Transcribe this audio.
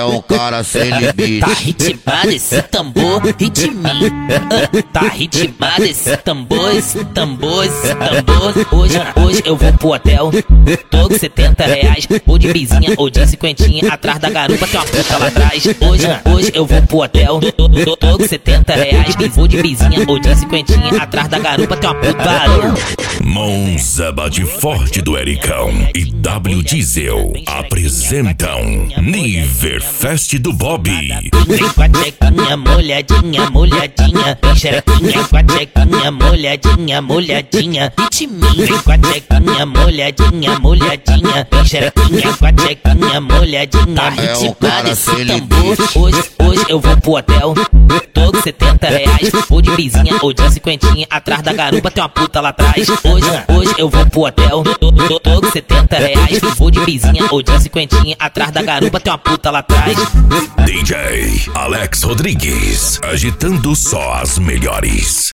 um cara sem limite. Tá ritmado esse tambor, ritme. Tá ritmado esse tambor, esse tambor, esse tambor. Hoje eu vou pro hotel, tô com 70 reais. Ou de bizinha ou de cinquentinha. Atrás da garupa tem uma puta lá atrás. Hoje eu vou pro hotel, tô com 70 reais. Ou de bizinha ou de cinquentinha. Atrás da garupa tem uma puta lá. Monza Bate Forte do Ericão e W Diesel apresentam Niverfest do Bob. Vem com a tchequinha molhadinha, molhadinha. Vem xerequinha com a tchequinha molhadinha, molhadinha. Ritme. Vem com a tchequinha molhadinha, molhadinha. Vem xerequinha com a tchequinha molhadinha. Tá ritmado esse tambor. Hoje eu vou pro hotel, tô com 70 reais. Ou de bizinha ou de cinquentinha. Atrás da garupa tem uma puta lá atrás. Hoje eu vou pro hotel, tô com 70 reais. Ou de bizinha ou de cinquentinha. Atrás da garupa tem uma puta lá atrás. DJ Alex Rodrigues, agitando só as melhores.